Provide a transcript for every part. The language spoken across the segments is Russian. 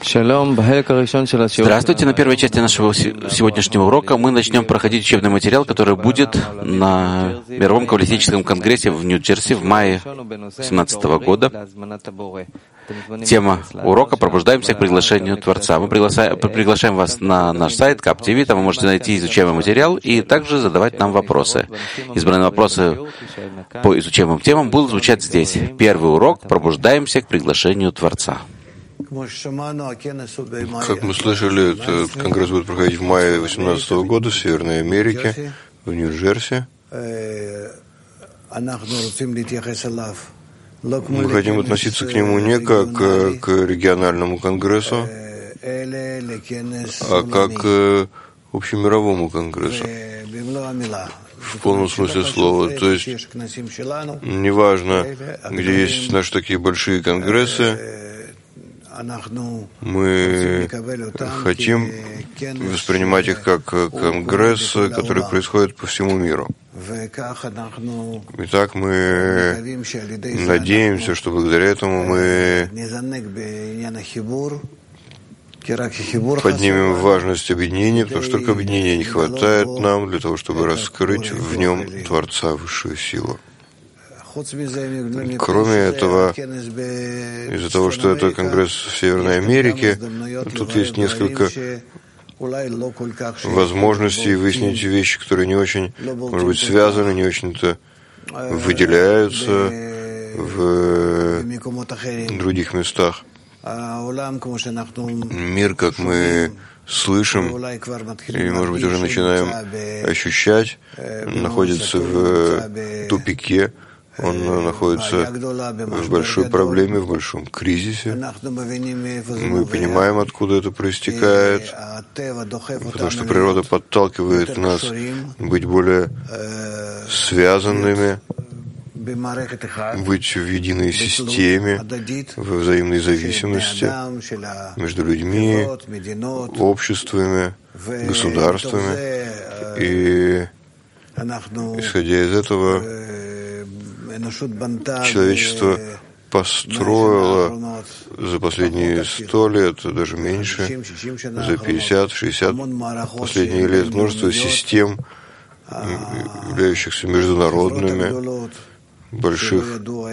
Здравствуйте. На первой части нашего сегодняшнего урока мы начнем проходить учебный материал, который будет на Мировом каббалистическом конгрессе в Нью-Джерси в мае 2017 года. Тема урока «Пробуждаемся к приглашению Творца». Мы приглашаем вас на наш сайт KAP.TV, там вы можете найти изучаемый материал и также задавать нам вопросы. Избранные вопросы по изучаемым темам будут звучать здесь. Первый урок «Пробуждаемся к приглашению Творца». Как мы слышали, этот конгресс будет проходить в мае 2018 года в Северной Америке, в Нью-Джерси. Мы хотим относиться к нему не как к региональному конгрессу, а как к общемировому конгрессу. В полном смысле слова. То есть, неважно, где есть наши такие большие конгрессы, мы хотим воспринимать их как конгресс, который происходит по всему миру. Итак, мы надеемся, что благодаря этому мы поднимем важность объединения, потому что только объединения не хватает нам для того, чтобы раскрыть в нем Творца, высшую силу. Кроме этого, из-за того, что это конгресс в Северной Америке, тут есть несколько возможностей выяснить вещи, которые не очень, может быть, связаны, не очень-то выделяются в других местах. Мир, как мы слышим, и, может быть, уже начинаем ощущать, находится в тупике. Он находится в большой проблеме, в большом кризисе. Мы понимаем, откуда это проистекает, потому что природа подталкивает нас быть более связанными, быть в единой системе, во взаимной зависимости между людьми, обществами, государствами. И, исходя из этого, человечество построило за последние 100 лет, даже меньше, за 50-60 последних лет, множество систем, являющихся международными, больших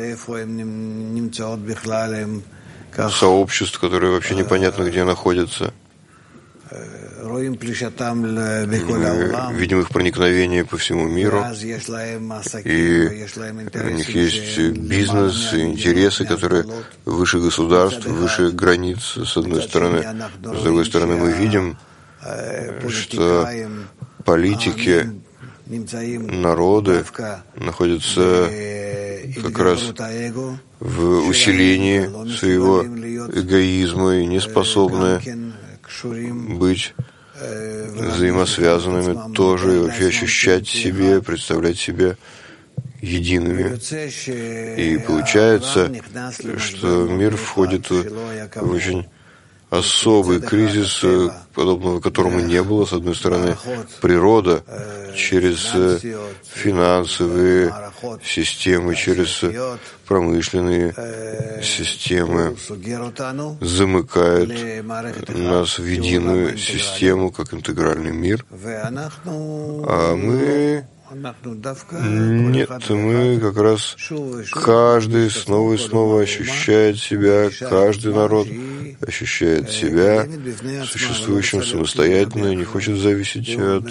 сообществ, которые вообще непонятно где находятся. Мы видим их проникновение по всему миру, и у них есть бизнес, и интересы, которые выше государств, выше границ, с одной стороны. С другой стороны, мы видим, что политики, народы находятся как раз в усилении своего эгоизма и не способны быть взаимосвязанными тоже, и вообще ощущать себе, представлять себя едиными. И получается, что мир входит в очень особый кризис, подобного которому не было. С одной стороны, природа через финансовые системы, через промышленные системы замыкает нас в единую систему, как интегральный мир. А мы нет, мы как раз каждый снова и снова ощущает себя, каждый народ ощущает себя существующим самостоятельно и не хочет зависеть от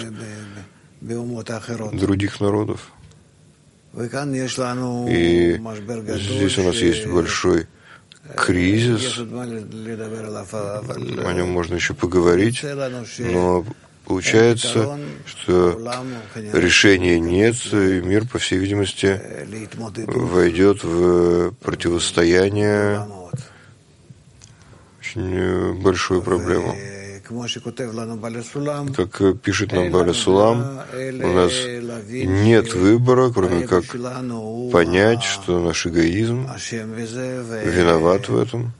других народов. И здесь у нас есть большой кризис, о нем можно еще поговорить, но получается, что решения нет, и мир, по всей видимости, войдет в противостояние, очень большую проблему. Как пишет нам Бааля Сулам, у нас нет выбора, кроме как понять, что наш эгоизм виноват в этом,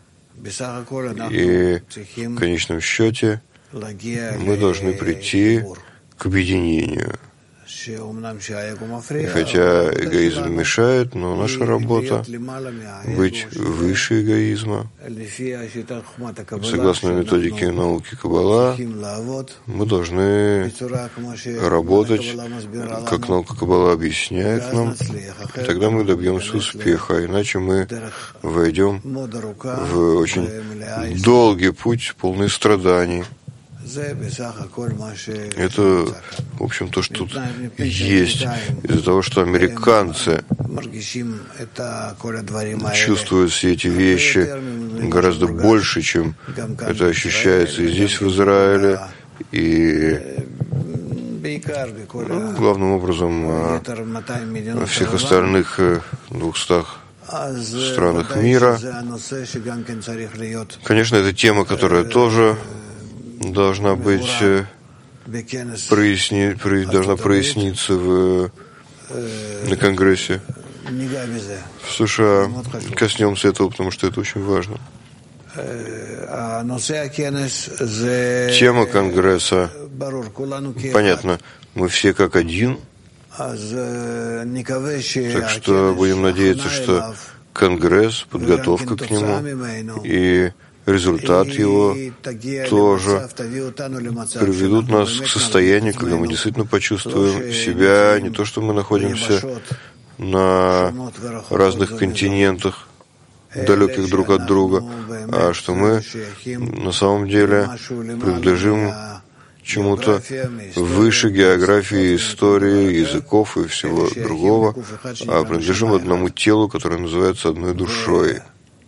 и в конечном счете мы должны прийти к объединению, И хотя эгоизм мешает, но наша работа — быть выше эгоизма. Согласно методике науки Каббала, мы должны работать, как наука Каббала объясняет нам, и тогда мы добьемся успеха, иначе мы войдем в очень долгий путь, полный страданий. Это, в общем, то, что тут есть. Из-за того, что американцы чувствуют все эти вещи гораздо больше, чем это ощущается и здесь, в Израиле, и главным образом во всех остальных 200 странах мира. Конечно, это тема, которая тоже должна быть должна проясниться на Конгрессе в США. Коснемся этого, потому что это очень важно. Тема Конгресса понятно, мы все как один. Так что будем надеяться, что Конгресс, подготовка к нему и результат его тоже приведут нас к состоянию, когда мы действительно почувствуем себя, не то, что мы находимся на разных континентах, далеких друг от друга, а что мы на самом деле принадлежим чему-то выше географии, истории, языков и всего другого, а принадлежим одному телу, которое называется одной душой.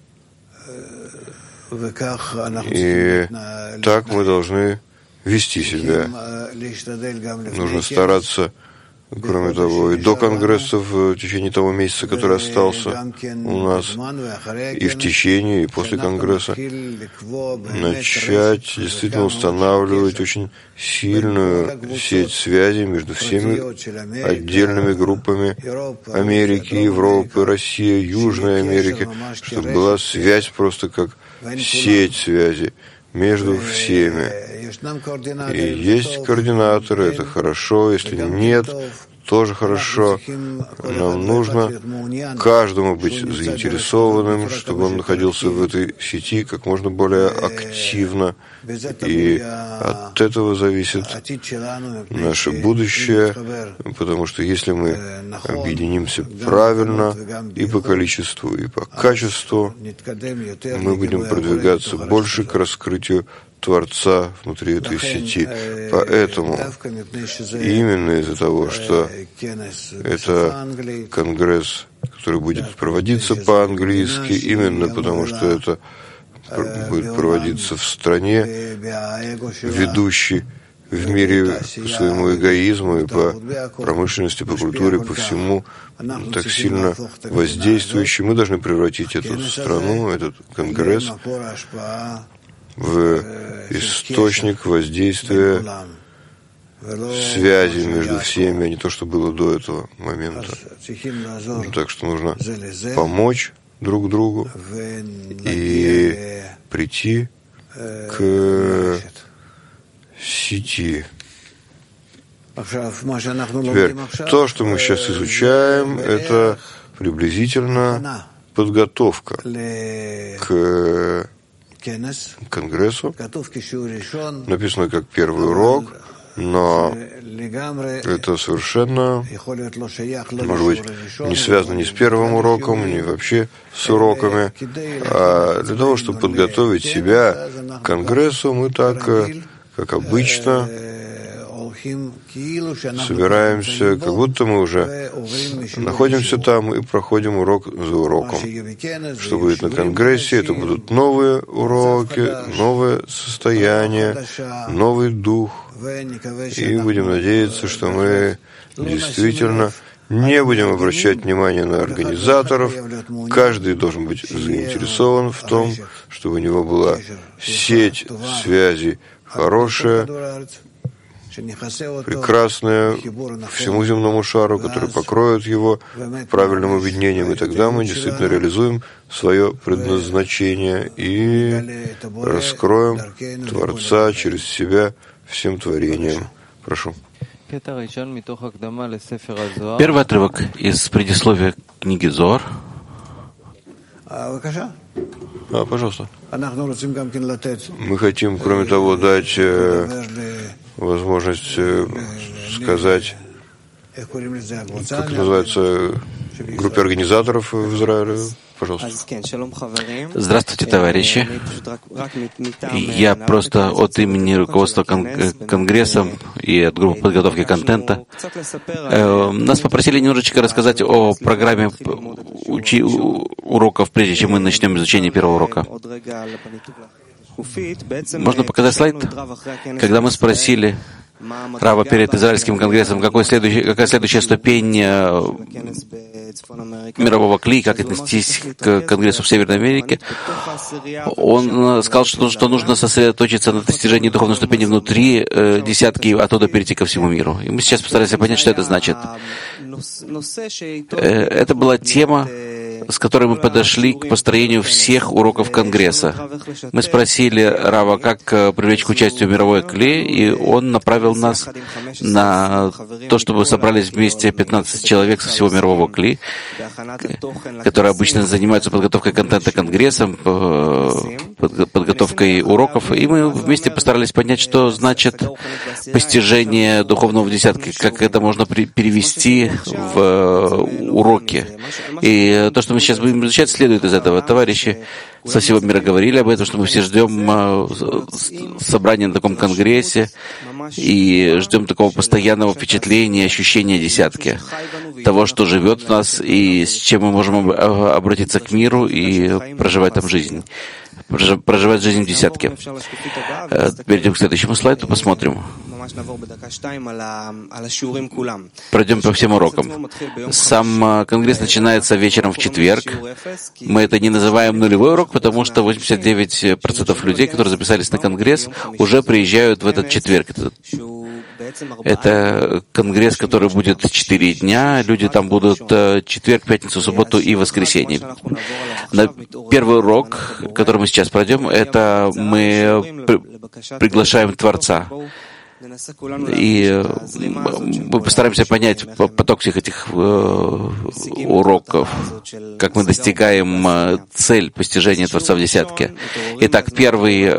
И так мы должны вести себя. Нужно стараться, кроме того, и до Конгресса в течение того месяца, который остался у нас, и в течение, и после Конгресса, начать действительно устанавливать очень сильную сеть связей между всеми отдельными группами Америки, Европы, России, Южной Америки, чтобы была связь просто как сеть связи между всеми. И есть координаторы, это хорошо, если нет, тоже хорошо. Нам нужно каждому быть заинтересованным, чтобы он находился в этой сети как можно более активно. И от этого зависит наше будущее, потому что если мы объединимся правильно и по количеству, и по качеству, мы будем продвигаться больше к раскрытию Творца внутри этой сети. Поэтому именно из-за того, что это Конгресс, который будет проводиться по-английски, именно потому что это будет проводиться в стране, ведущей в мире по своему эгоизму и по промышленности, по культуре, по всему, так сильно воздействующей, мы должны превратить эту страну, этот Конгресс, в источник воздействия связи между всеми, а не то, что было до этого момента. Так что нужно помочь друг другу и прийти к сети. Теперь, то, что мы сейчас изучаем, это приблизительно подготовка к Конгрессу. Написано как первый урок, но это совершенно, может быть, не связано ни с первым уроком, ни вообще с уроками. А для того, чтобы подготовить себя к Конгрессу, мы так, как обычно, собираемся, как будто мы уже находимся там и проходим урок за уроком. Что будет на Конгрессе, это будут новые уроки, новое состояние, новый дух. И будем надеяться, что мы действительно не будем обращать внимание на организаторов. Каждый должен быть заинтересован в том, чтобы у него была сеть связей хорошая, прекрасная всему земному шару, который покроет его правильным объединением, и тогда мы действительно реализуем свое предназначение и раскроем Творца через себя всем творением. Прошу. Первый отрывок из предисловия книги Зоар. Пожалуйста. Мы хотим, кроме того, дать возможность сказать, как это называется, группе организаторов в Израиле. Пожалуйста. Здравствуйте, товарищи. Я просто от имени руководства Конгрессом и от группы подготовки контента нас попросили немножечко рассказать о программе уроков, прежде чем мы начнем изучение первого урока. Можно показать слайд? Когда мы спросили Рава перед Израильским конгрессом, какая следующая ступень мирового кли, как отнестись к конгрессу в Северной Америке, он сказал, что нужно сосредоточиться на достижении духовной ступени внутри десятки, и оттуда перейти ко всему миру. И мы сейчас постараемся понять, что это значит. Это была тема, с которой мы подошли к построению всех уроков Конгресса. Мы спросили Рава, как привлечь к участию мировой кли, и он направил нас на то, чтобы собрались вместе 15 человек со всего мирового кли, которые обычно занимаются подготовкой контента Конгрессом, подготовкой уроков, и мы вместе постарались понять, что значит постижение духовного в десятке, как это можно перевести в уроки. И то, что мы сейчас будем изучать, следует из этого. Товарищи со всего мира говорили об этом, что мы все ждем собрания на таком конгрессе и ждем такого постоянного впечатления, ощущения десятки, того, что живет в нас и с чем мы можем обратиться к миру и проживать там жизнь. Проживать жизнь в десятке. Перейдем к следующему слайду, посмотрим. Пройдем по всем урокам. Сам конгресс начинается вечером в четверг. Мы это не называем нулевой урок, потому что 89% людей, которые записались на конгресс, уже приезжают в этот четверг. Это конгресс, который будет 4 дня. Люди там будут четверг, пятницу, субботу и воскресенье. На первый урок, который мы сейчас пройдем, это мы приглашаем Творца. И мы постараемся понять поток всех этих уроков, как мы достигаем цель постижения Творца в десятке. Итак, первый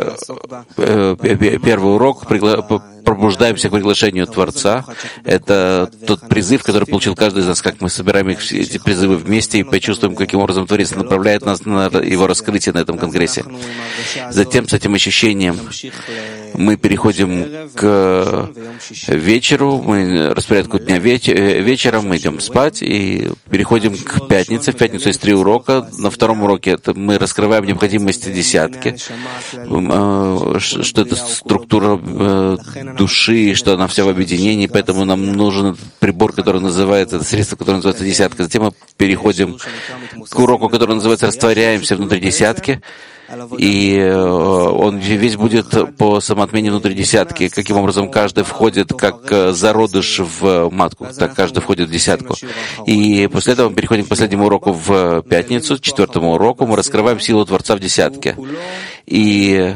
урок пробуждаемся к приглашению Творца. Это тот призыв, который получил каждый из нас, как мы собираем эти призывы вместе и почувствуем, каким образом Творец направляет нас на его раскрытие на этом конгрессе. Затем с этим ощущением мы переходим к вечеру, мы распорядку дня вечером, мы идем спать и переходим к пятнице. В пятницу есть 3 урока. На втором уроке мы раскрываем необходимости десятки, что это структура души, что она вся в объединении, поэтому нам нужен прибор, который называется, это средство, которое называется десятка. Затем мы переходим к уроку, который называется «Растворяемся внутри десятки». И он весь будет по самоотмене внутри десятки. Каким образом каждый входит как зародыш в матку, так каждый входит в десятку. И после этого мы переходим к последнему уроку в пятницу, 4-му уроку. Мы раскрываем силу Творца в десятке. И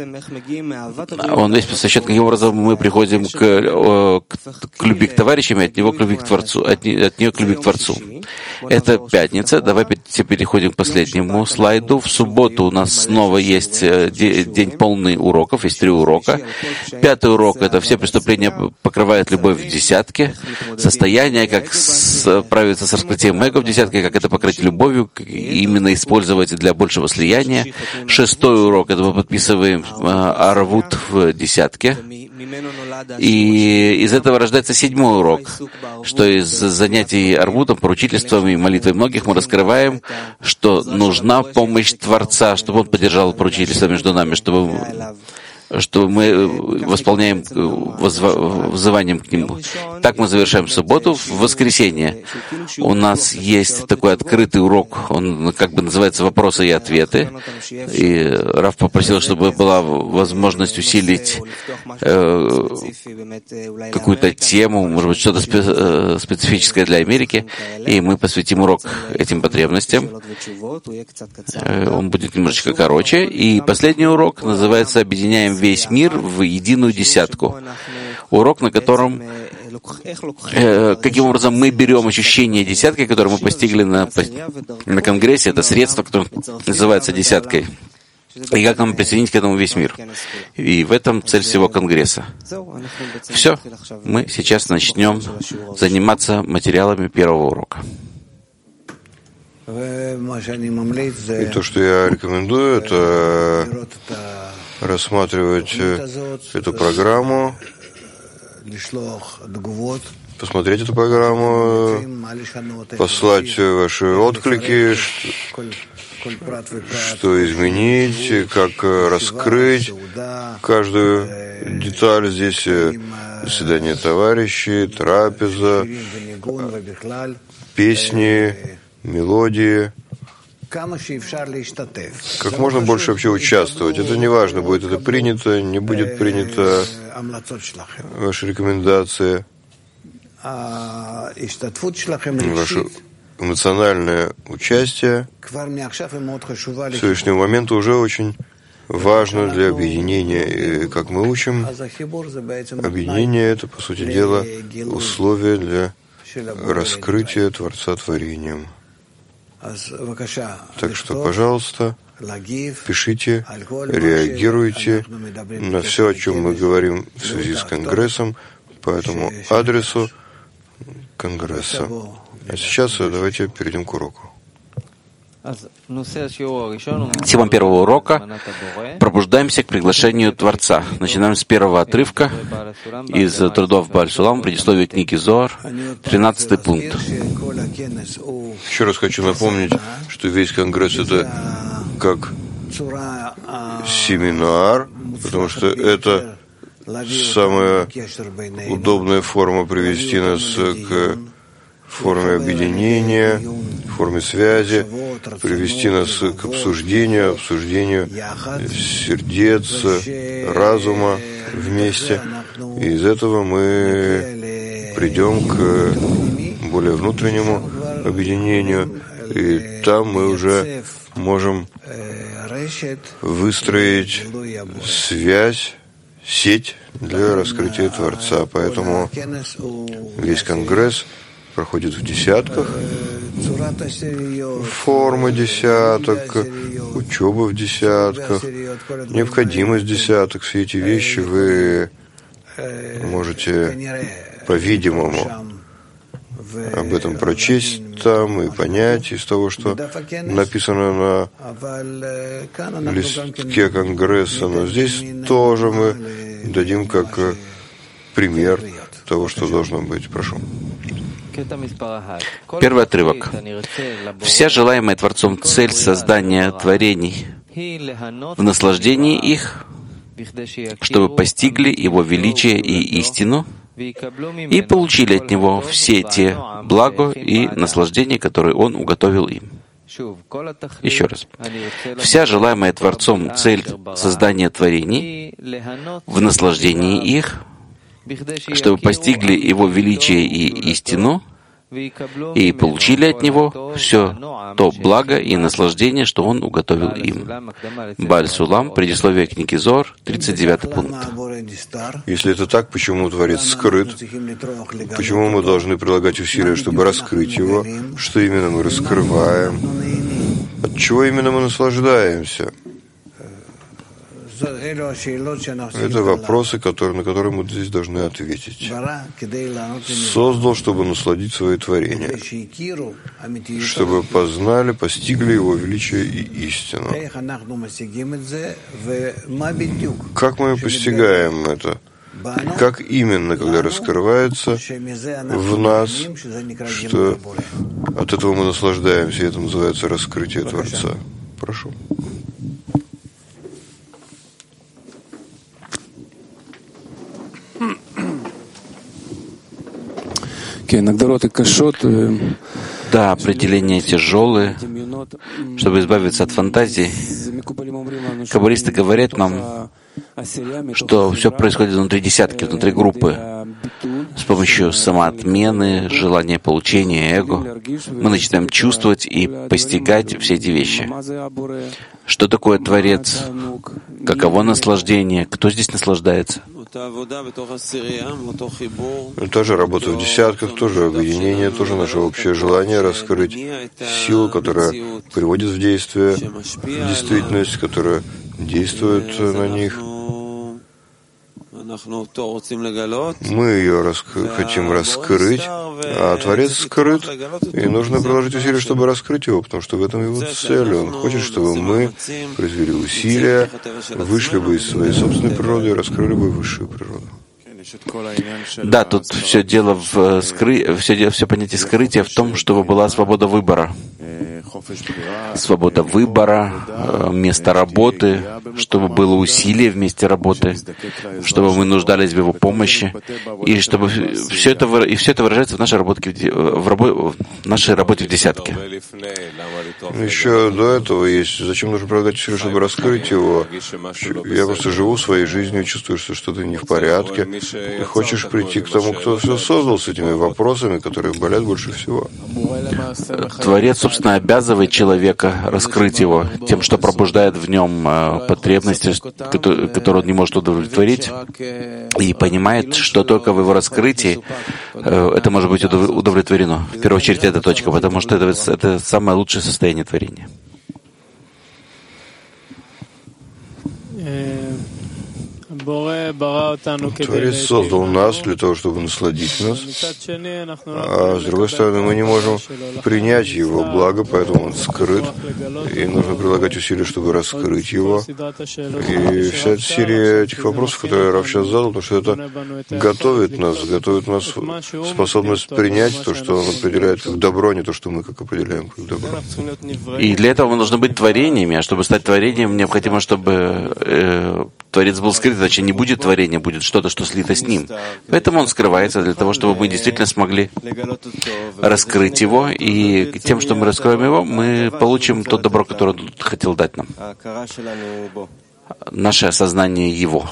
он весь посвящен, каким образом мы приходим к любви к товарищам, и от него к любви к Творцу, от нее к любви к Творцу. Это пятница. Давай переходим к последнему слайду. В субботу у нас снова есть день полный уроков, есть 3 урока. 5-й урок — это все преступления покрывает любовь в десятке, состояние, как справиться с раскрытием эго в десятке, как это покрыть любовью, именно использовать для большего слияния. 6-й урок — это мы подписываем арвут в десятке. И из этого рождается 7-й урок, что из занятий арвутом, поручительством и молитвой многих мы раскрываем, что нужна помощь Творца, чтобы Он поддержал поручительство между нами, чтобы мы восполняем взыванием к Нему. Так мы завершаем субботу. В воскресенье у нас есть такой открытый урок, он как бы называется «Вопросы и ответы». И Рав попросил, чтобы была возможность усилить какую-то тему, может быть, что-то специфическое для Америки, и мы посвятим урок этим потребностям. Он будет немножечко короче. И последний урок называется «Объединяем весь мир в единую десятку». Урок, на котором каким образом мы берем ощущение десятки, которое мы постигли на Конгрессе, это средство, которое называется десяткой, и как нам присоединить к этому весь мир. И в этом цель всего Конгресса. Все, мы сейчас начнем заниматься материалами первого урока. И то, что я рекомендую, это рассматривать эту программу, посмотреть эту программу, послать ваши отклики, что изменить, как раскрыть каждую деталь. Здесь заседание товарищей, трапеза, песни, мелодии. Как можно больше вообще участвовать. Это не важно, будет это принято, не будет принято, ваши рекомендации, ваше эмоциональное участие к сегодняшнему моменту уже очень важно для объединения. И как мы учим, объединение — это, по сути дела, условие для раскрытия Творца творением. Так что, пожалуйста, пишите, реагируйте на все, о чем мы говорим в связи с Конгрессом, по этому адресу Конгресса. А сейчас давайте перейдем к уроку. Тема первого урока — пробуждаемся к приглашению Творца. Начинаем с первого отрывка из трудов Бааль Сулам, предисловие книги Зоар, 13 пункт. Еще раз хочу напомнить, что весь Конгресс — это как семинар, потому что это самая удобная форма привести нас к форме объединения, форме связи, привести нас к обсуждению сердец, разума вместе. И из этого мы придем к более внутреннему объединению, и там мы уже можем выстроить связь, сеть для раскрытия Творца. Поэтому весь Конгресс проходит в десятках, форма десяток, учеба в десятках, необходимость десяток. Все эти вещи вы можете, по-видимому, об этом прочесть там и понять из того, что написано на листке Конгресса. Но здесь тоже мы дадим как пример того, что должно быть. Прошу. Первый отрывок. Вся желаемая Творцом цель создания творений в наслаждении их, чтобы постигли Его величие и истину и получили от Него все те блага и наслаждения, которые Он уготовил им. Еще раз. Вся желаемая Творцом цель создания творений в наслаждении их, чтобы постигли Его величие и истину и получили от Него все то благо и наслаждение, что Он уготовил им. Бааль Сулам, предисловие книги Зоар, 39 пункт. Если это так, почему Творец скрыт? Почему мы должны прилагать усилия, чтобы раскрыть Его? Что именно мы раскрываем? От чего именно мы наслаждаемся? Это вопросы, на которые мы здесь должны ответить. Создал, чтобы насладить свои творения, чтобы познали, постигли Его величие и истину. Как мы постигаем это? Как именно, когда раскрывается в нас, что от этого мы наслаждаемся, и это называется раскрытие Творца? Прошу. Да, определения тяжелые. Чтобы избавиться от фантазий, каббалисты говорят нам, что все происходит внутри десятки, внутри группы, с помощью самоотмены, желания получения, эго. Мы начинаем чувствовать и постигать все эти вещи. Что такое Творец? Каково наслаждение? Кто здесь наслаждается? Тоже работа в десятках, тоже объединение, тоже наше общее желание раскрыть силу, которая приводит в действие действительность, которая действует на них. Мы ее хотим раскрыть, а Творец скрыт, и нужно приложить усилия, чтобы раскрыть его, потому что в этом его цель. Он хочет, чтобы мы произвели усилия, вышли бы из своей собственной природы и раскрыли бы высшую природу. Да, тут все дело в все понятие скрытия в том, чтобы была свобода выбора. Свобода выбора, место работы, чтобы было усилие в месте работы, чтобы мы нуждались в его помощи, и чтобы все это выражается в нашей работе в десятке. Еще до этого есть. Зачем нужно прилагать усилия, чтобы раскрыть его? Я просто живу своей жизнью, чувствую, что что-то не в порядке. Ты хочешь прийти к тому, кто все создал, с этими вопросами, которые болят больше всего. Творец, собственно, обязывает человека раскрыть его тем, что пробуждает в нем потребности, которые он не может удовлетворить, и понимает, что только в его раскрытии это может быть удовлетворено. В первую очередь, эта точка, потому что это самое лучшее состояние творения. Творец создал нас для того, чтобы насладить нас, а с другой стороны, мы не можем принять его благо, поэтому он скрыт, и нужно прилагать усилия, чтобы раскрыть его. И вся эта серия этих вопросов, которые Рав сейчас задал, потому что это готовит нас способность принять то, что он определяет как добро, а не то, что мы как определяем как добро. И для этого мы должны быть творениями, а чтобы стать творением, необходимо, чтобы Творец был скрыт, иначе не будет творения, будет что-то, что слито с ним. Поэтому он скрывается для того, чтобы мы действительно смогли раскрыть его, и тем, что мы раскроем его, мы получим то добро, которое он хотел дать нам. Наше осознание его.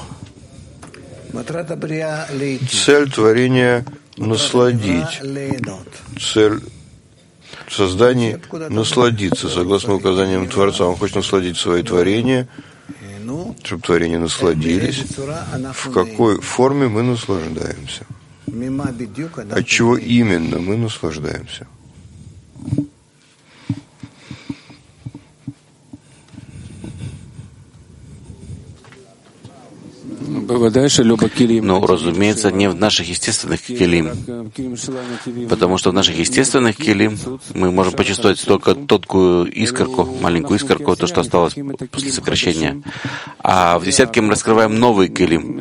Цель творения — насладить. Цель создания — насладиться, согласно указаниям Творца. Он хочет насладить свои творения, чтобы творения насладились. В какой форме мы наслаждаемся? От чего именно мы наслаждаемся? Ну, разумеется, не в наших естественных келим, потому что в наших естественных келим мы можем почувствовать только тонкую искорку, маленькую искорку, то, что осталось после сокращения. А в десятке мы раскрываем новый келим,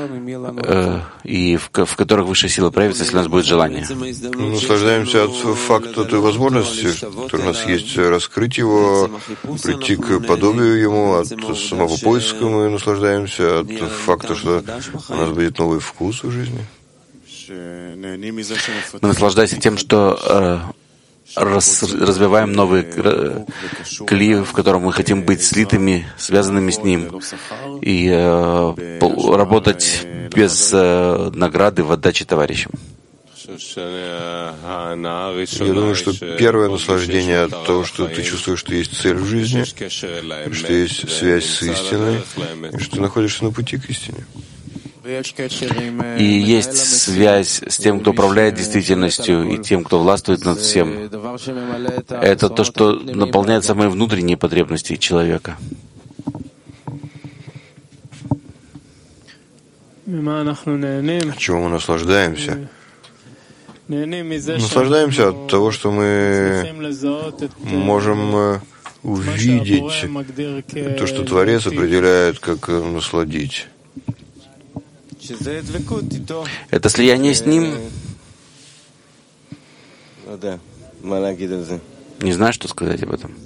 и в которых высшая сила проявится, если у нас будет желание. Мы наслаждаемся от факта той возможности, которая у нас есть, раскрыть его, прийти к подобию ему, от самого поиска мы наслаждаемся, от факта, что у нас будет новый вкус в жизни. Мы наслаждаемся тем, что развиваем новый кли, в котором мы хотим быть слитыми, связанными с ним, и работать без награды в отдаче товарищам. Я думаю, что первое наслаждение от того, что ты чувствуешь, что есть цель в жизни, что есть связь с истиной, и что ты находишься на пути к истине. И есть связь с тем, кто управляет действительностью, и тем, кто властвует над всем. Это то, что наполняет самые внутренние потребности человека. От чего мы наслаждаемся? Наслаждаемся от того, что мы можем увидеть то, что Творец определяет как насладить. Это слияние с Ним. Не знаю, что сказать об этом.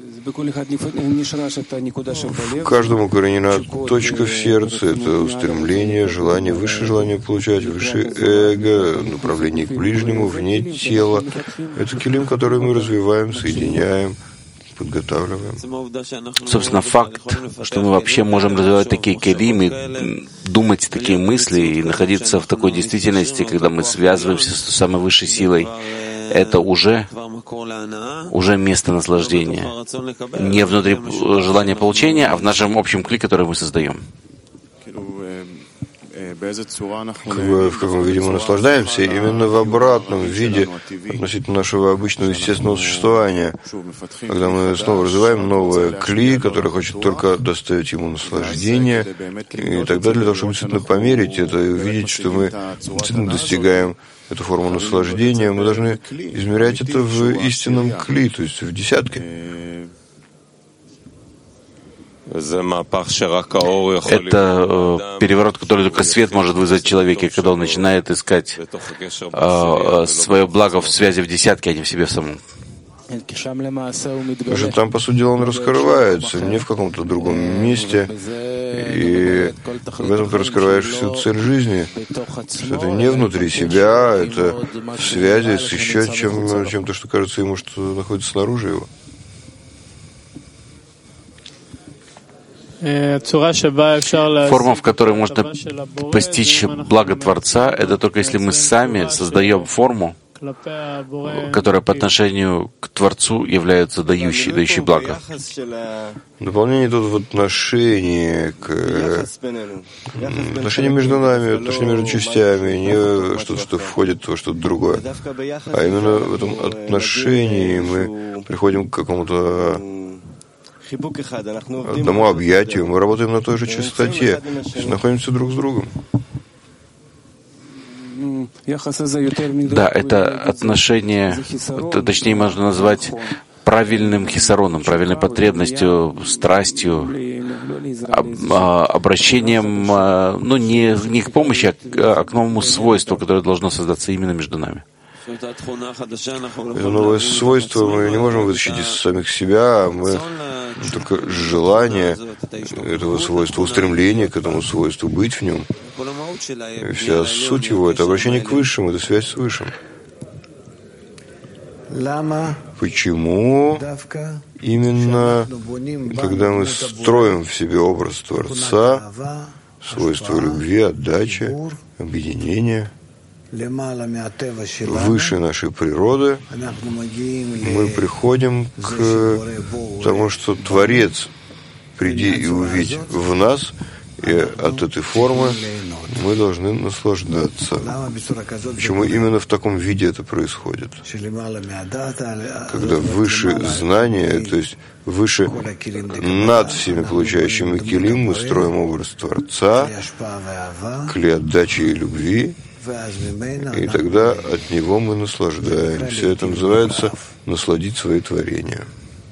В каждом укоренена точка в сердце, это устремление, желание, высшее желание получать, высшее эго, направление к ближнему, вне тела. Это килим, который мы развиваем, соединяем, подготавливаем. Собственно, факт, что мы вообще можем развивать такие келим и думать такие мысли и находиться в такой действительности, когда мы связываемся с самой высшей силой, это уже место наслаждения. Не внутри желания получения, а в нашем общем кли, который мы создаем. в каком виде мы наслаждаемся, именно в обратном виде относительно нашего обычного естественного существования, когда мы снова развиваем новое кли, которое хочет только доставить ему наслаждение, и тогда для того, чтобы действительно померить это и увидеть, что мы действительно достигаем эту форму наслаждения, мы должны измерять это в истинном кли, то есть в десятке. Это переворот, который только свет может вызвать в человеке, когда он начинает искать свое благо в связи в десятке, а не в себе самом. Потому что там, по сути дела, он раскрывается, не в каком-то другом месте, и в этом ты раскрываешь всю цель жизни, что это не внутри себя, это в связи с еще чем-то, что кажется ему, что находится снаружи его. Форма, в которой можно постичь благо Творца, это только если мы сами создаем форму, которая по отношению к Творцу является дающей благо. Дополнение тут в отношении между нами, отношения между частями, не что-то, что входит во что-то другое. А именно в этом отношении мы приходим к какому-то одному объятию, мы работаем на той же частоте, находимся друг с другом. Да, это отношение, точнее, можно назвать правильным хисароном, правильной потребностью, страстью, обращением, ну, не к помощи, а к новому свойству, которое должно создаться именно между нами. Это новое свойство мы не можем вытащить из самих себя, мы только желание этого свойства, устремление к этому свойству, быть в нем. И вся суть его — это обращение к Высшему, это связь с Высшим. Почему именно, когда мы строим в себе образ Творца, свойство любви, отдачи, объединения, выше нашей природы, мы приходим к тому, что Творец, приди и увидь в нас, и от этой формы мы должны наслаждаться. Почему именно в таком виде это происходит? Когда выше знания, то есть выше над всеми получающими килим, мы строим образ Творца, кли отдачи и любви, и тогда от него мы наслаждаемся. Это называется насладить свои творения.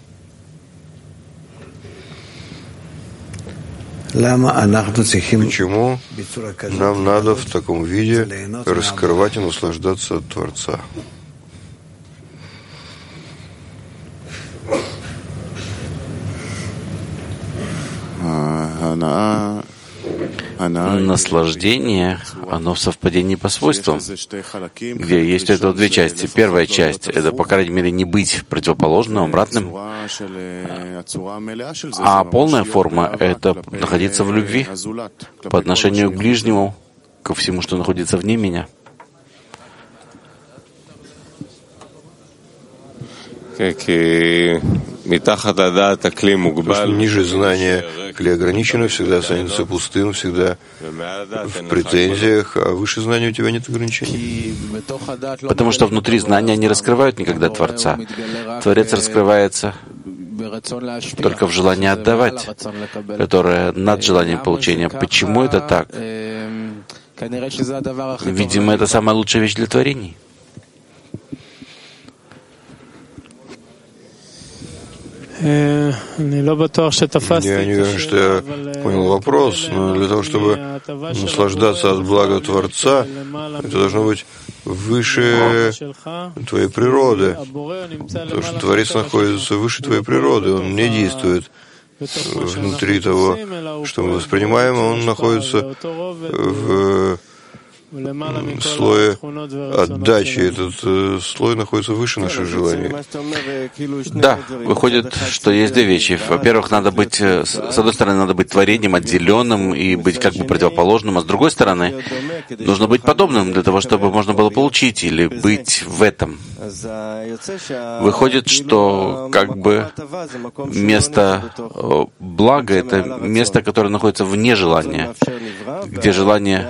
Почему нам надо в таком виде раскрывать и наслаждаться от Творца? Наслаждение, оно в совпадении по свойствам, где есть у этого две части. Первая часть — это, по крайней мере, не быть противоположным, обратным. А полная форма — это находиться в любви по отношению к ближнему, ко всему, что находится вне меня. Потому что ниже знания кли ограничено, всегда останется пустым, всегда в претензиях, а выше знания у тебя нет ограничений. Потому что внутри знания не раскрывают никогда Творца. Творец раскрывается только в желании отдавать, которое над желанием получения. Почему это так? Видимо, это самая лучшая вещь для творений. Я не уверен, что я понял вопрос, но для того, чтобы наслаждаться от блага Творца, это должно быть выше твоей природы. Потому что Творец находится выше твоей природы, он не действует внутри того, что мы воспринимаем, он находится слое отдачи. Этот слой находится выше наших желаний. Да, выходит, что есть две вещи. Во-первых, надо быть, с одной стороны, надо быть творением, отделенным и быть как бы противоположным, а с другой стороны, нужно быть подобным для того, чтобы можно было получить или быть в этом. Выходит, что как бы место блага — это место, которое находится вне желания, где желание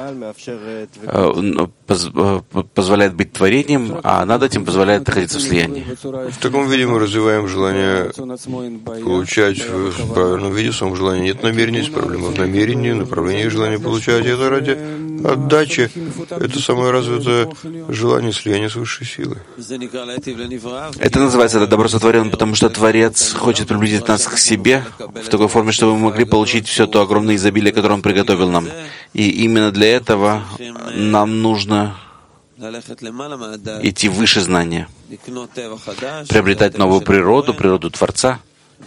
позволяет быть творением, а над этим позволяет находиться в слиянии. В таком виде мы развиваем желание получать в правильном виде, в своем желании. Нет намерения, есть проблема в намерении, направлении желания получать. И это ради отдачи. Это самое развитое желание слияния с высшей силой. Это называется добро сотворенным, потому что Творец хочет приблизить нас к себе в такой форме, чтобы мы могли получить все то огромное изобилие, которое Он приготовил нам. И именно для этого нам нужно идти выше знания, приобретать новую природу, природу Творца,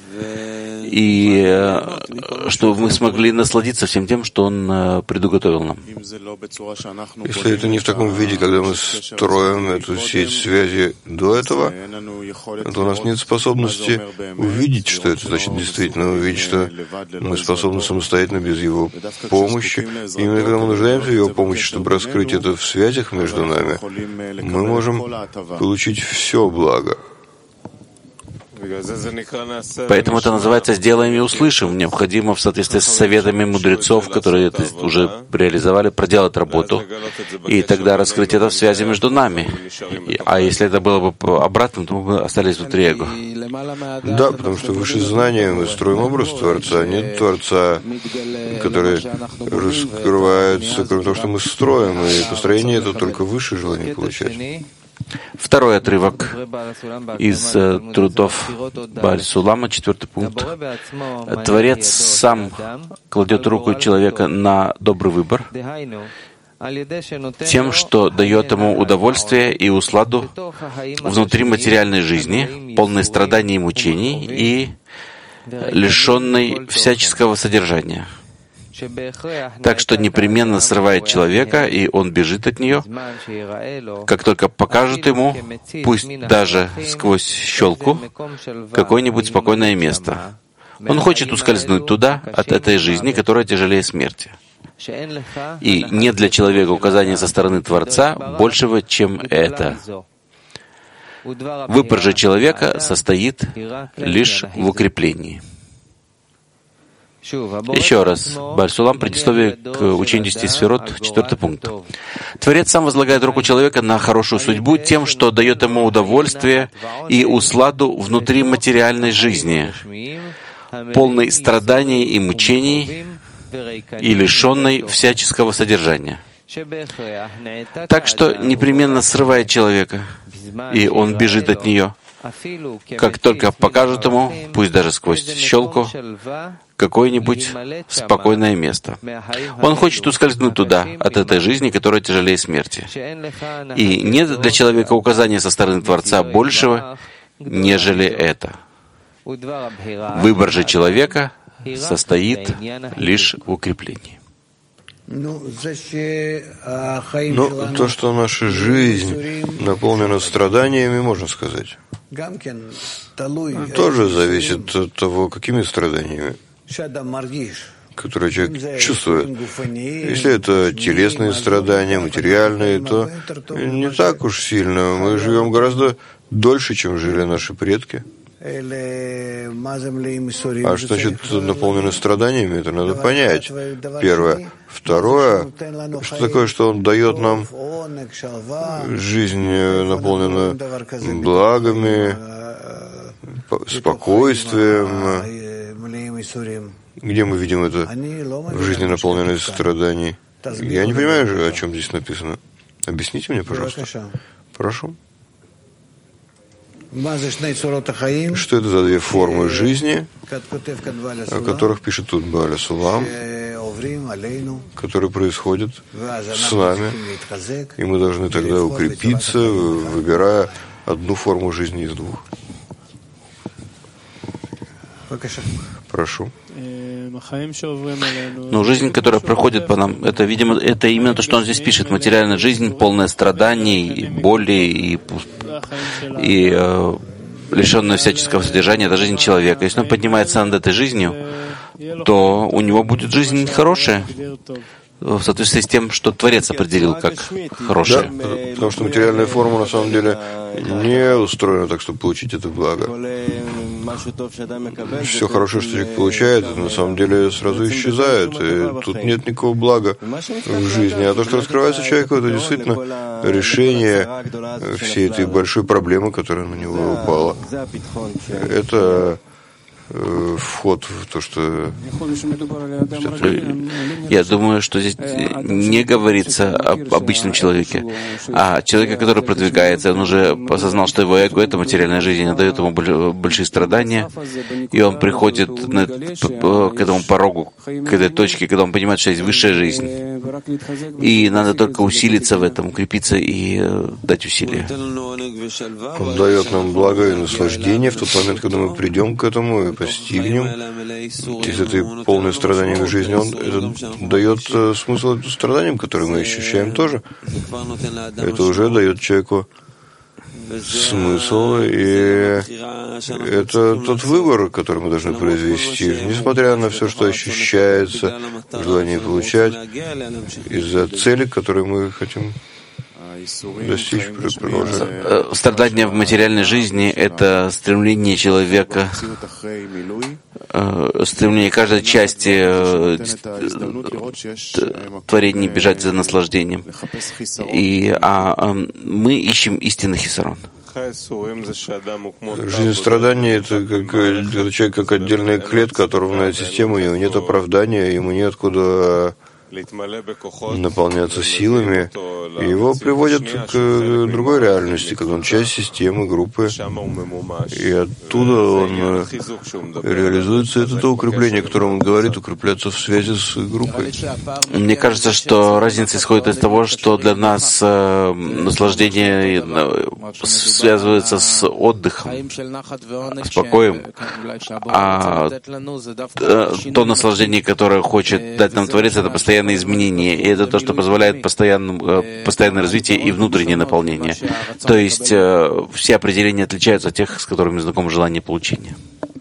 и чтобы мы смогли насладиться всем тем, что Он предуготовил нам. Если это не в таком виде, когда мы строим эту сеть связи до этого, то у нас нет способности увидеть, что это значит действительно, увидеть, что мы способны самостоятельно без Его помощи. И именно когда мы нуждаемся в Его помощи, чтобы раскрыть это в связях между нами, мы можем получить все благо. Поэтому это называется «сделаем и услышим». Необходимо в соответствии с советами мудрецов, которые это уже реализовали, проделать работу, и тогда раскрыть это в связи между нами. А если это было бы обратным, то мы бы остались внутри эго. Да, потому что выше знания мы строим образ Творца, нет Творца, который раскрывается, кроме того, что мы строим, и построение — это только выше желание получать. Второй отрывок из трудов Бааль Сулама, 4 пункт. Творец сам кладет руку человека на добрый выбор тем, что дает ему удовольствие и усладу внутри материальной жизни, полной страданий и мучений и лишенной всяческого содержания. Так что непременно срывает человека, и он бежит от нее, как только покажут ему, пусть даже сквозь щелку, какое-нибудь спокойное место. Он хочет ускользнуть туда, от этой жизни, которая тяжелее смерти. И нет для человека указания со стороны Творца большего, чем это. Выбор же человека состоит лишь в укреплении. Еще раз, Бааль Сулам, предисловие к учению 10 сферот, 4 пункт. Творец сам возлагает руку человека на хорошую судьбу тем, что дает ему удовольствие и усладу внутри материальной жизни, полной страданий и мучений и лишенной всяческого содержания. Так что непременно срывает человека, и он бежит от нее, как только покажут ему, пусть даже сквозь щелку, какое-нибудь спокойное место. Он хочет ускользнуть туда, от этой жизни, которая тяжелее смерти. И нет для человека указания со стороны Творца большего, нежели это. Выбор же человека состоит лишь в укреплении. Но то, что наша жизнь наполнена страданиями, можно сказать, тоже зависит от того, какими страданиями, которые человек чувствует. Если это телесные страдания, материальные, то не так уж сильно. Мы живем гораздо дольше, чем жили наши предки. А что значит наполнено страданиями, это надо понять. Первое. Второе, что такое, что Он дает нам жизнь, наполненную благами, спокойствием. Где мы видим это в жизни, наполненной страданий? Я не понимаю, о чем здесь написано. Объясните мне, пожалуйста. Прошу. Что это за две формы жизни, о которых пишет тут Бааль Сулам, которые происходят с нами, и мы должны тогда укрепиться, выбирая одну форму жизни из двух. Прошу. Но жизнь, которая проходит по нам, это, видимо, это именно то, что он здесь пишет. Материальная жизнь, полная страданий, и боли, и лишенная всяческого содержания, это жизнь человека. Если он поднимается над этой жизнью, то у него будет жизнь хорошая, в соответствии с тем, что Творец определил как хорошее. Да, потому что материальная форма на самом деле не устроена так, чтобы получить это благо. Все хорошее, что человек получает, это на самом деле сразу исчезает, и тут нет никакого блага в жизни. А то, что раскрывается человеку, это действительно решение всей этой большой проблемы, которая на него упала. Это вход в то, что... Я думаю, что здесь не говорится об обычном человеке, а о человеке, который продвигается. Он уже осознал, что его эго — это материальная жизнь, она дает ему большие страдания, и он приходит к этому порогу, к этой точке, когда он понимает, что есть высшая жизнь. И надо только усилиться в этом, укрепиться и дать усилия. Он дает нам благо и наслаждение в тот момент, когда мы придем к этому и постигнем из этой полной страданиями жизни. Он это дает смысл страданиям, которые мы ощущаем тоже. Это уже дает человеку смысл, и это тот выбор, который мы должны произвести, несмотря на все, что ощущается, желание получать, из-за цели, которую мы хотим достичь, продолжать. Страдания в материальной жизни — это стремление человека, стремление каждой части творения бежать за наслаждением. А мы ищем истинный хисарон. Жизнь страданий — это как человек, как отдельная клетка, оторванная от системы, у него нет оправдания, ему неоткуда наполняться силами, и его приводят к другой реальности, когда он часть системы, группы, и оттуда он реализуется. Это то укрепление, о котором он говорит, укрепляться в связи с группой. Мне кажется, что разница исходит из того, что для нас наслаждение связывается с отдыхом, с покоем, а то наслаждение, которое хочет дать нам Творец, это постоянное изменение, и это то, что позволяет постоянное развитие и внутреннее наполнение. То есть все определения отличаются от тех, с которыми знакомо желание получения.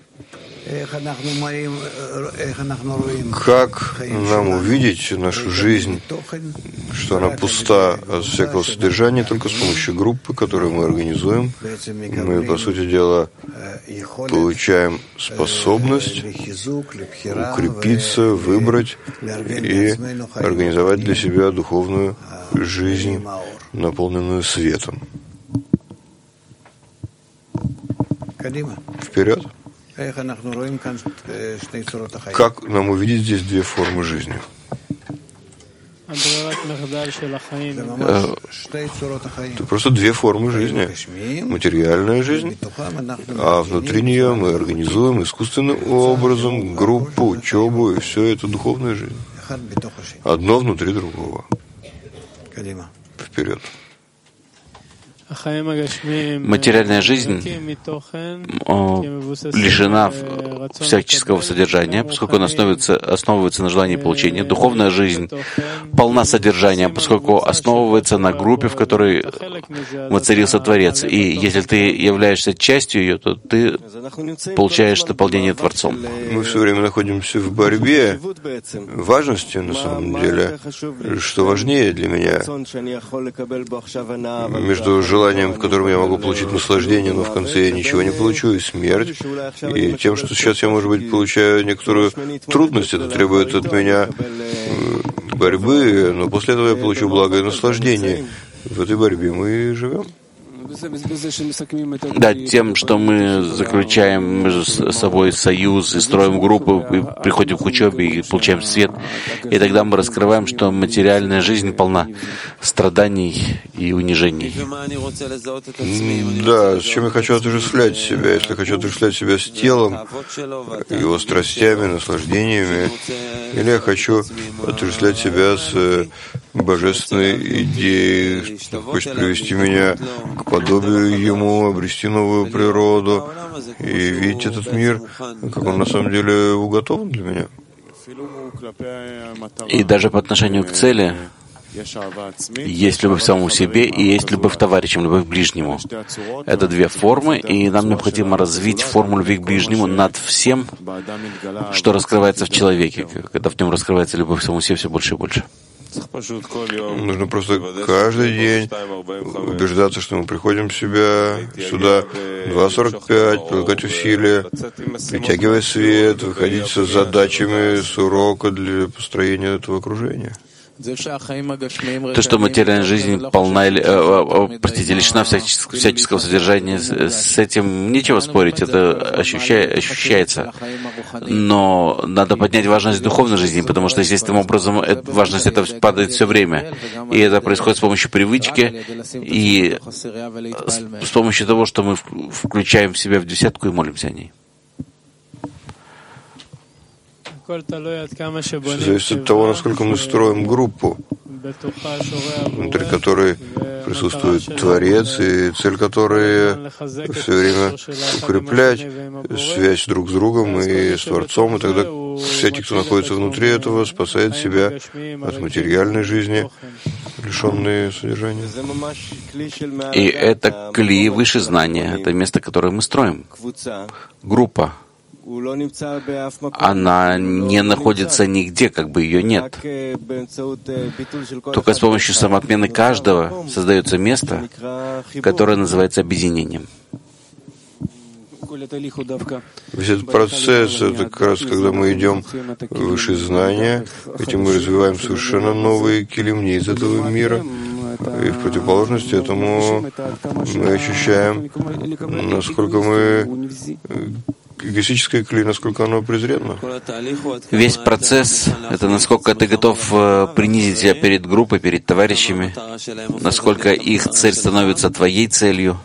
Как нам увидеть нашу жизнь, что она пуста от всякого содержания, только с помощью группы, которую мы организуем? Мы, по сути дела, получаем способность укрепиться, выбрать и организовать для себя духовную жизнь, наполненную светом. Вперед! Как нам увидеть здесь две формы жизни? Это просто две формы жизни. Материальная жизнь, а внутри нее мы организуем искусственным образом группу, учебу, и все это духовная жизнь. Одно внутри другого. Вперед. Материальная жизнь лишена всяческого содержания, поскольку она основывается на желании получения. Духовная жизнь полна содержания, поскольку основывается на группе, в которой воцарился Творец. И если ты являешься частью ее, то ты получаешь наполнение Творцом. Мы все время находимся в борьбе, важности на самом деле, что важнее для меня, между желанием, в котором я могу получить наслаждение, но в конце я ничего не получу, и смерть, и тем, что сейчас я, может быть, получаю некоторую трудность, это требует от меня борьбы, но после этого я получу благо и наслаждение. В этой борьбе мы и живем. Да, тем, что мы заключаем между собой союз и строим группу, и приходим к учебе и получаем свет, и тогда мы раскрываем, что материальная жизнь полна страданий и унижений. Да, с чем я хочу отождествлять себя? Если я хочу отождествлять себя с телом, его страстями, наслаждениями, или я хочу отождествлять себя с божественной идеей, хочет привести меня к подобию ему, обрести новую природу и видеть этот мир, как он на самом деле уготован для меня. И даже по отношению к цели есть любовь к самому себе и есть любовь к товарищам, любовь к ближнему. Это две формы, и нам необходимо развить форму любви к ближнему над всем, что раскрывается в человеке, когда в нем раскрывается любовь к самому себе все больше и больше. Нужно просто каждый день убеждаться, что мы приходим в себя сюда 2:45, прилагать усилия, притягивать свет, выходить с задачами, с урока для построения этого окружения. То, что материальная жизнь полна, лишена всяческого содержания, с этим нечего спорить, это ощущается. Но надо поднять важность духовной жизни, потому что естественным образом важность эта падает все время. И это происходит с помощью привычки и с помощью того, что мы включаем себя в десятку и молимся о ней. Все зависит от того, насколько мы строим группу, внутри которой присутствует Творец, и цель которой все время укреплять связь друг с другом и с Творцом, и тогда всякий, кто находится внутри этого, спасает себя от материальной жизни, лишенной содержания. И это кли выше знания, это место, которое мы строим. Группа. Она не находится нигде, как бы ее нет. Только с помощью самоотмены каждого создается место, которое называется объединением. Весь этот процесс, это как раз когда мы идем выше знания, этим мы развиваем совершенно новые килим не из этого мира. И в противоположности этому мы ощущаем, насколько мы эгоистическое кли, насколько оно презренно. Весь процесс — это насколько ты готов принизить себя перед группой, перед товарищами, насколько их цель становится твоей целью.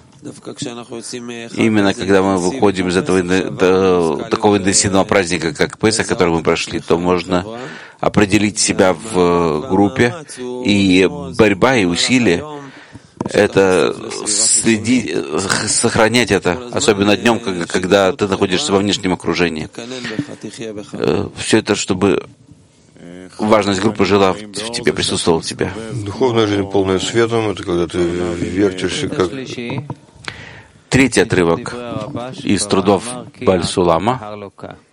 Именно когда мы выходим из этого такого интенсивного праздника, как Песах, который мы прошли, то можно определить себя в группе, и борьба и усилия — это сохранять это, особенно днем, когда ты находишься во внешнем окружении. Все это, чтобы важность группы жила в тебе, присутствовала в тебе. Духовная жизнь, полная светом, это когда ты вертишься как... Третий отрывок из трудов Баль-Сулама,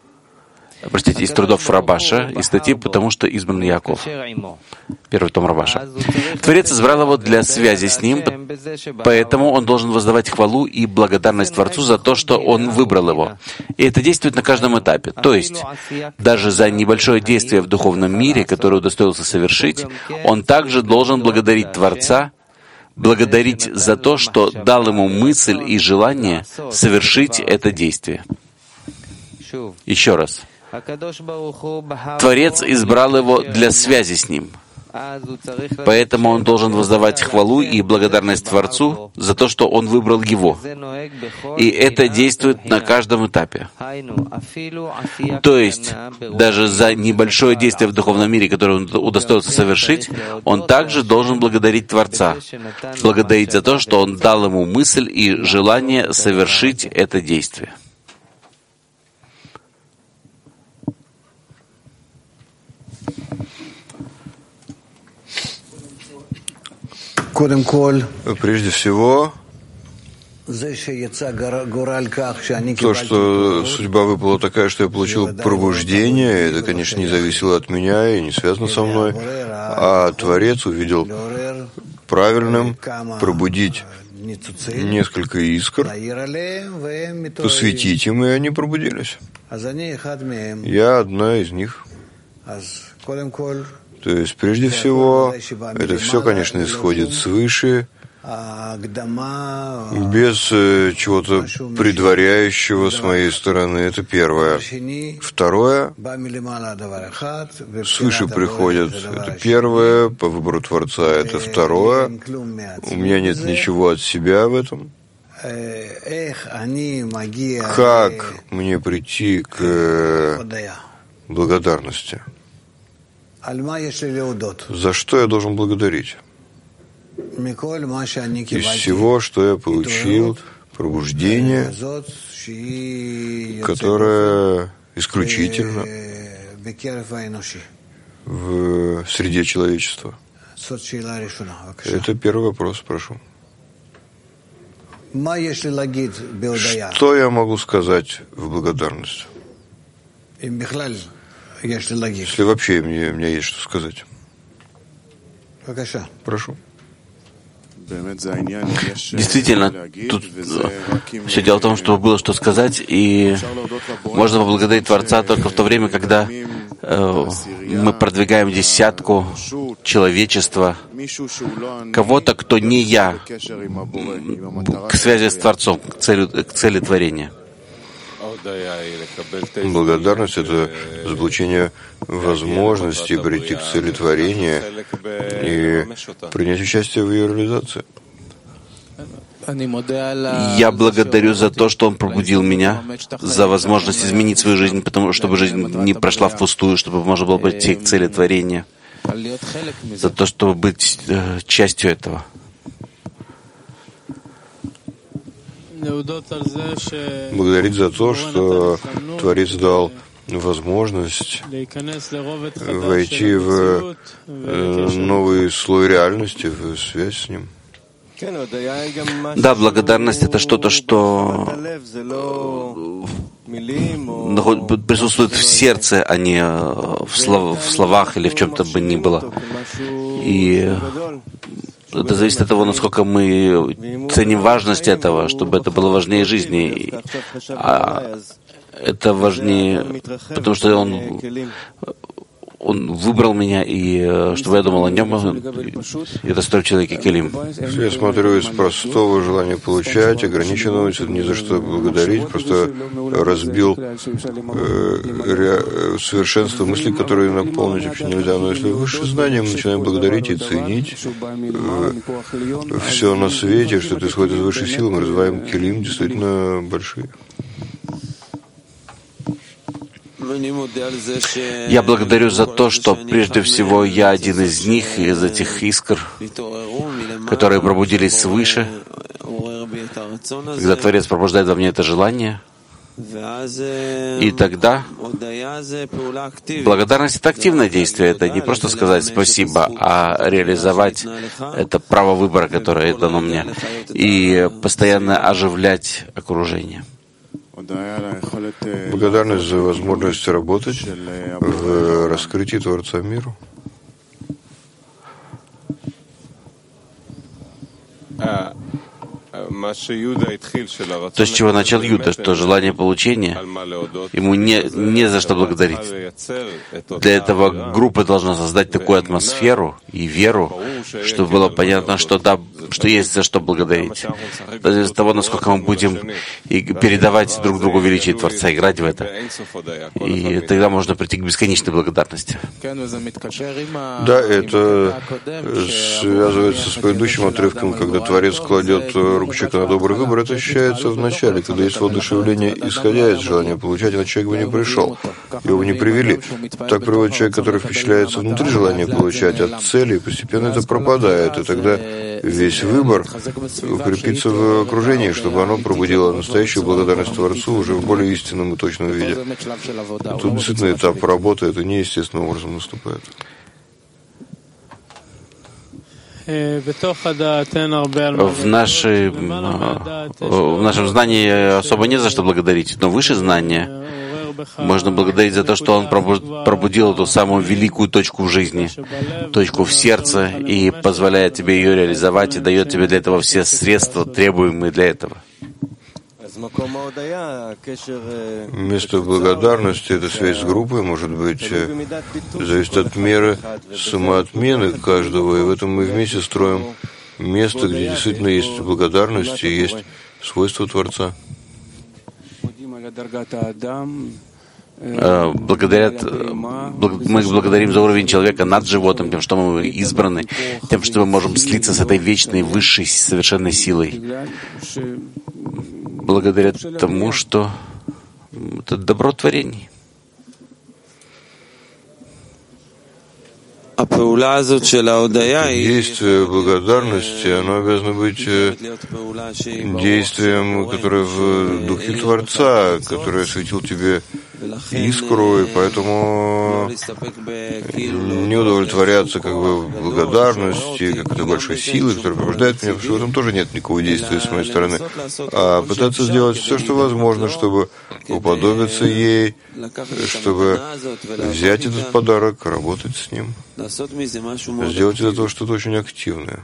из трудов Рабаша, из статьи «Потому что избран Яков». Первый том Рабаша. Творец избрал его для связи с ним, поэтому он должен воздавать хвалу и благодарность Творцу за то, что он выбрал его. И это действует на каждом этапе. То есть, даже за небольшое действие в духовном мире, которое удостоился совершить, он также должен благодарить Творца, благодарить за то, что дал ему мысль и желание совершить это действие. Еще раз. Творец избрал его для связи с ним. Поэтому он должен воздавать хвалу и благодарность Творцу за то, что он выбрал его. И это действует на каждом этапе. То есть, даже за небольшое действие в духовном мире, которое он удостоился совершить, он также должен благодарить Творца, благодарить за то, что он дал ему мысль и желание совершить это действие. Прежде всего, то, что судьба выпала такая, что я получил пробуждение, это, конечно, не зависело от меня и не связано со мной, а Творец увидел правильным пробудить несколько искр, посвятить им, и они пробудились. Я одна из них. То есть, прежде всего, это все, конечно, исходит свыше, без чего-то предваряющего с моей стороны. Это первое. Второе, свыше приходит. Это первое, по выбору Творца. Это второе. У меня нет ничего от себя в этом. Как мне прийти к благодарности? За что я должен благодарить? Из всего, что я получил, пробуждение, которое исключительно в среде человечества? Это первый вопрос, прошу. Что я могу сказать в благодарность? Если вообще мне есть что сказать. Прошу. Действительно, тут все дело в том, что было что сказать, и можно поблагодарить Творца только в то время, когда мы продвигаем десятку человечества, кого-то, кто не я, к связи с Творцом, к цели творения. Благодарность — это заполучение возможности прийти к цели творения и принять участие в ее реализации. Я благодарю за то, что Он пробудил меня, за возможность изменить свою жизнь, потому чтобы жизнь не прошла впустую, чтобы можно было прийти к цели творения, за то, чтобы быть частью этого. Благодарить за то, что Творец дал возможность войти в новый слой реальности, в связь с Ним. Да, благодарность — это что-то, что присутствует в сердце, а не в словах или в чем-то бы ни было. И это зависит от того, насколько мы ценим важность этого, чтобы это было важнее жизни. А это важнее, потому что Он выбрал меня, и чтобы я думал о нем, это стоит в человеке келим. Я смотрю из простого желания получать, ограниченного, ни за что благодарить, просто разбил совершенство мыслей, которые наполнить вообще нельзя. Но если высшее знание, мы начинаем благодарить и ценить все на свете, что это исходит из высшей силы, мы развиваем келим действительно большие. Я благодарю за то, что прежде всего я один из них, из этих искр, которые пробудились свыше, когда Творец пробуждает во мне это желание. И тогда благодарность — это активное действие, это не просто сказать спасибо, а реализовать это право выбора, которое дано мне, и постоянно оживлять окружение. Благодарность за возможность работать в раскрытии Творца миру. То, с чего начал Юда, что желание получения, ему не за что благодарить. Для этого группа должна создать такую атмосферу и веру, чтобы было понятно, что есть за что благодарить. Даже из-за того, насколько мы будем передавать друг другу величие Творца, играть в это. И тогда можно прийти к бесконечной благодарности. Да, это связывается с предыдущим отрывком, когда Творец кладет руку человека на добрый выбор. Это ощущается в начале, когда есть воодушевление, исходя из желания получать, иначе человек бы не пришел, его не привели. Так приводит человек, который впечатляется внутри желания получать от цели, и постепенно это пропадает, и тогда весь выбор укрепится в окружении, чтобы оно пробудило настоящую благодарность Творцу уже в более истинном и точном виде. Тут действительно этап работы, это неестественным образом наступает. В нашем знании особо не за что благодарить, но выше знания можно благодарить за то, что Он пробудил эту самую великую точку в жизни, точку в сердце, и позволяет тебе ее реализовать, и дает тебе для этого все средства, требуемые для этого. Место благодарности — это связь с группой, может быть, зависит от меры самоотмены каждого, и в этом мы вместе строим место, где действительно есть благодарность и есть свойства Творца. Мы благодарим за уровень человека над животным, тем, что мы избраны, тем, что мы можем слиться с этой вечной, высшей, совершенной силой. Благодаря тому, что это добро творений. Действие благодарности, оно обязано быть действием, которое в духе Творца, который осветил тебе искру, и поэтому не удовлетворяться как бы благодарностью, как этой большой силой, которая побуждает меня, потому что в этом тоже нет никакого действия с моей стороны, а пытаться сделать все, что возможно, чтобы уподобиться ей, чтобы взять этот подарок, работать с ним, сделать из этого что-то очень активное.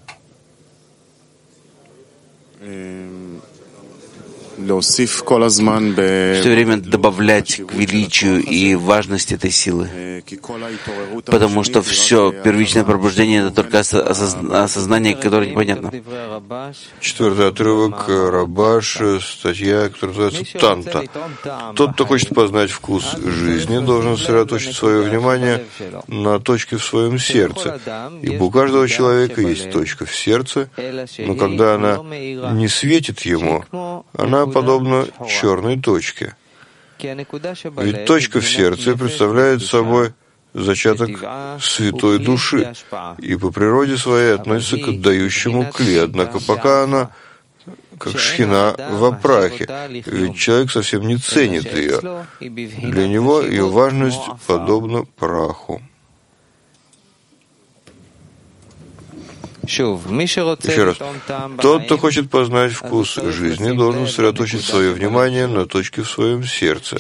Все время добавлять к величию и важности этой силы. Потому что все первичное пробуждение — это только осознание, которое непонятно. 4-й отрывок, Рабаш, статья, которая называется «Танта». Тот, кто хочет познать вкус жизни, должен сосредоточить свое внимание на точке в своем сердце. Ибо у каждого человека есть точка в сердце, но когда она не светит ему, она подобна черной точке. Ведь точка в сердце представляет собой зачаток святой души и по природе своей относится к отдающему кли, однако пока она как шхина в прахе, ведь человек совсем не ценит ее. Для него ее важность подобна праху. Еще раз. Тот, кто хочет познать вкус жизни, должен сосредоточить свое внимание на точке в своем сердце.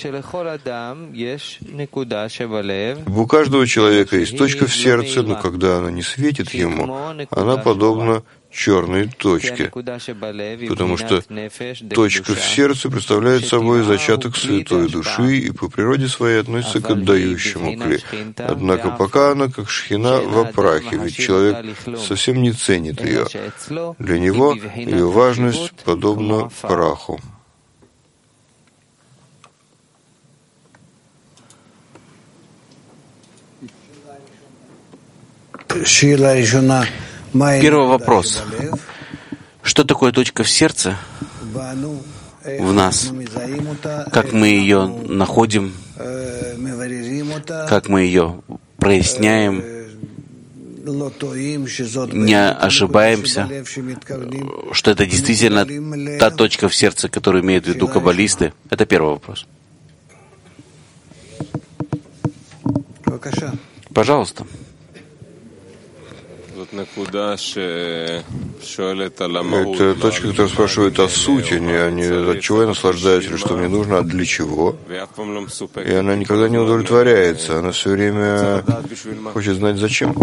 У каждого человека есть точка в сердце, но когда она не светит ему, она подобна черной точке, потому что точка в сердце представляет собой зачаток святой души и по природе своей относится к отдающему кли. Однако пока она как шхина в прахе, ведь человек совсем не ценит ее. Для него ее важность подобна праху. Первый вопрос. Что такое точка в сердце в нас? Как мы ее находим? Как мы ее проясняем? Не ошибаемся, что это действительно та точка в сердце, которую имеют в виду каббалисты? Это первый вопрос. Пожалуйста. Это точка, которая спрашивает о сути, не от чего я наслаждаюсь, или что мне нужно, а для чего. И она никогда не удовлетворяется, она все время хочет знать зачем.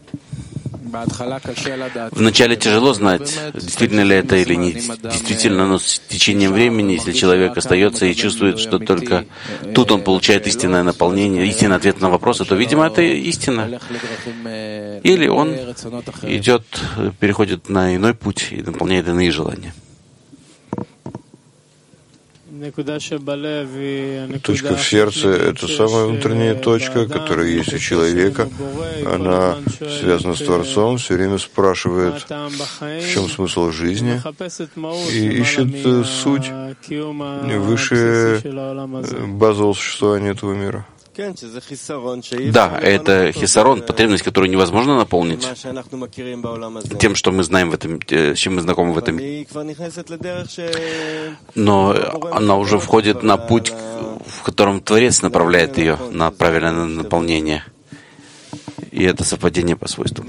Вначале тяжело знать, действительно ли это или не действительно, но с течением времени, если человек остается и чувствует, что только тут он получает истинное наполнение, истинный ответ на вопросы, то, видимо, это истина. Или он переходит на иной путь и наполняет иные желания. Точка в сердце — это самая внутренняя точка, которая есть у человека. Она связана с Творцом, все время спрашивает, в чем смысл жизни, и ищет суть выше базового существования этого мира. Да, это хисарон, потребность, которую невозможно наполнить тем, что мы знаем в этом, с чем мы знакомы в этом. Но она уже входит на путь, в котором Творец направляет ее на правильное наполнение. И это совпадение по свойству.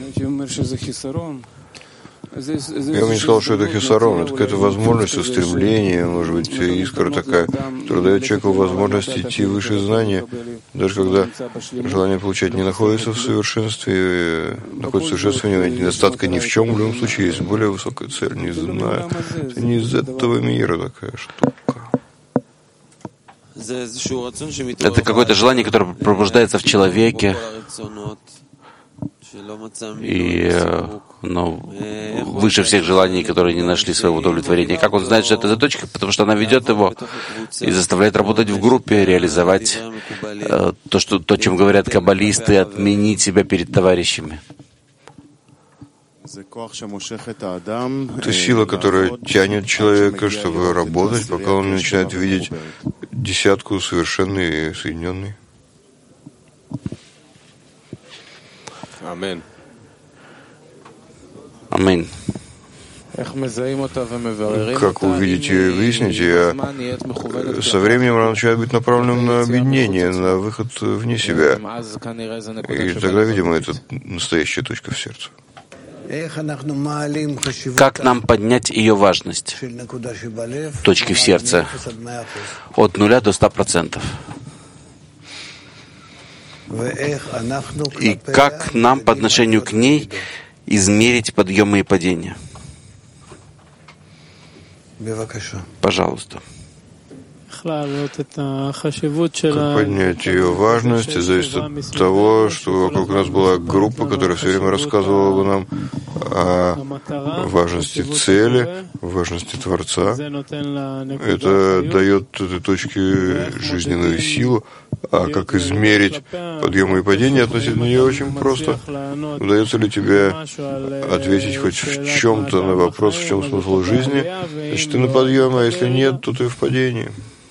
Я бы не сказал, что это хисарон, это какая-то возможность, устремление, может быть, искра такая, которая дает человеку возможность идти выше знания, даже когда желание получать не находится в совершенстве, находится в совершенстве, нет недостатка ни в чем, в любом случае есть более высокая цель, не знаю, это не из этого мира такая штука. Это какое-то желание, которое пробуждается в человеке, но выше всех желаний, которые не нашли своего удовлетворения. Как он знает, что это за точка? Потому что она ведет его и заставляет работать в группе, реализовать то, чем говорят каббалисты, отменить себя перед товарищами. Это сила, которая тянет человека, чтобы работать, пока он начинает видеть десятку совершенной и соединенной. Аминь. Как увидите и выясните, со временем она начинает быть направленным на объединение, на выход вне себя. И тогда, видимо, это настоящая точка в сердце. Как нам поднять ее важность, точки в сердце, от 0 до 100%? И как нам по отношению к ней измерить подъемы и падения? Пожалуйста. Как поднять ее важность, зависит от того, что вокруг нас была группа, которая все время рассказывала бы нам о важности цели, важности Творца. Это дает этой точке жизненную силу. А как измерить подъемы и падения относительно нее очень просто. Удается ли тебе ответить хоть в чем-то на вопрос, в чем смысл жизни? Значит, ты на подъеме, а если нет, то ты в падении.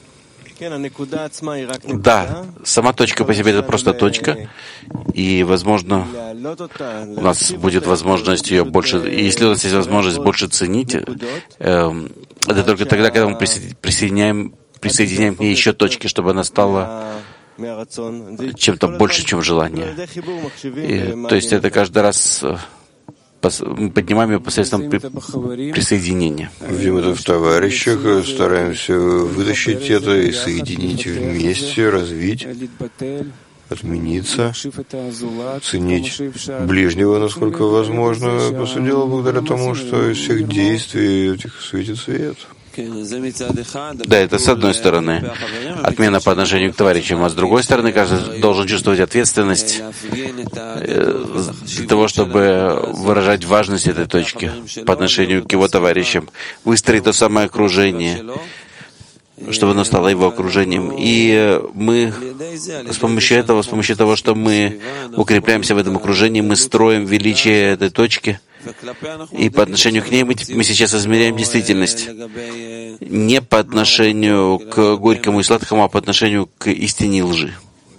Да, сама точка по себе — это просто точка, и, возможно, у нас будет возможность ее больше, и если у нас есть возможность больше ценить, это только тогда, когда мы присоединяем к ней еще точки, чтобы она стала чем-то больше, чем желание. То есть это каждый раз мы поднимаем ее посредством присоединения. Видим это в товарищах, стараемся вытащить это и соединить вместе, развить, отмениться, ценить ближнего, насколько возможно, по сути дела, благодаря тому, что из всех действий этих светит свет. Да, это с одной стороны отмена по отношению к товарищам, а с другой стороны, каждый должен чувствовать ответственность для того, чтобы выражать важность этой точки по отношению к его товарищам, выстроить то самое окружение, чтобы оно стало его окружением. И мы с помощью того, что мы укрепляемся в этом окружении, мы строим величие этой точки. И по отношению к ней мы сейчас измеряем действительность. Не по отношению к горькому и сладкому, а по отношению к истине и лжи.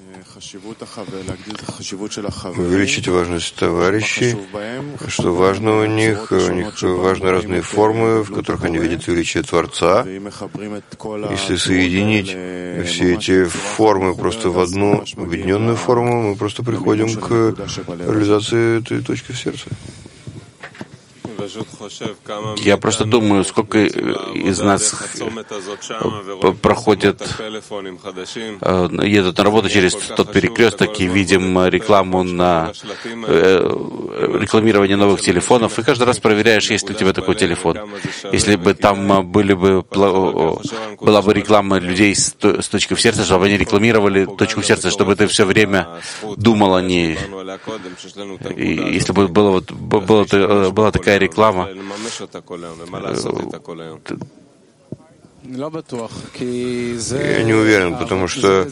Увеличить важность товарищей, что важно у них важны разные формы, в которых они видят величие Творца. Если соединить все эти формы просто в одну объединенную форму, мы просто приходим к реализации этой точки в сердце. Я просто думаю, сколько из нас проходят, едут на работу через тот перекресток и видим рекламу на рекламирование новых телефонов, и каждый раз проверяешь, есть ли у тебя такой телефон. Если бы там была бы реклама людей с точкой в сердце, чтобы они рекламировали точку в сердце, чтобы ты все время думал о ней. И если бы была такая реклама, я не уверен, потому что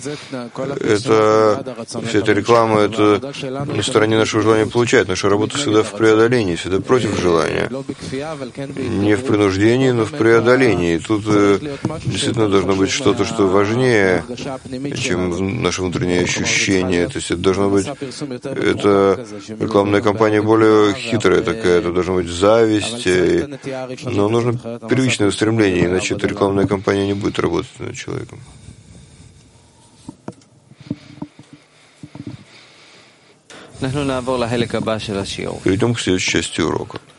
вся эта реклама, это на стороне нашего желания получать. Наша работа всегда в преодолении, всегда против желания. Не в принуждении, но в преодолении. Тут действительно должно быть что-то, что важнее, чем наше внутреннее ощущение. То есть это должно быть, это рекламная кампания более хитрая такая, это должна быть зависть, но нужно первичное устремление, иначе эта рекламная компания не будет работать над человеком. Перейдем к следующей части урока.